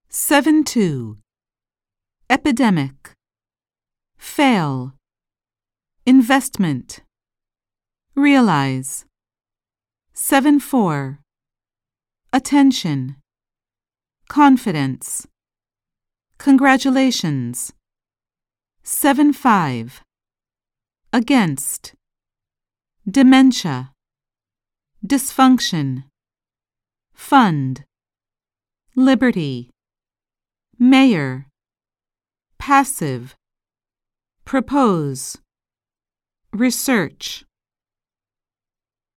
7-2. Epidemic. Fail. Investment. Realize. 7-4. Attention. Confidence. Congratulations. 7-5. Against. Dementia. Dysfunction. Fund. Liberty. Mayor. Passive. Propose. Research.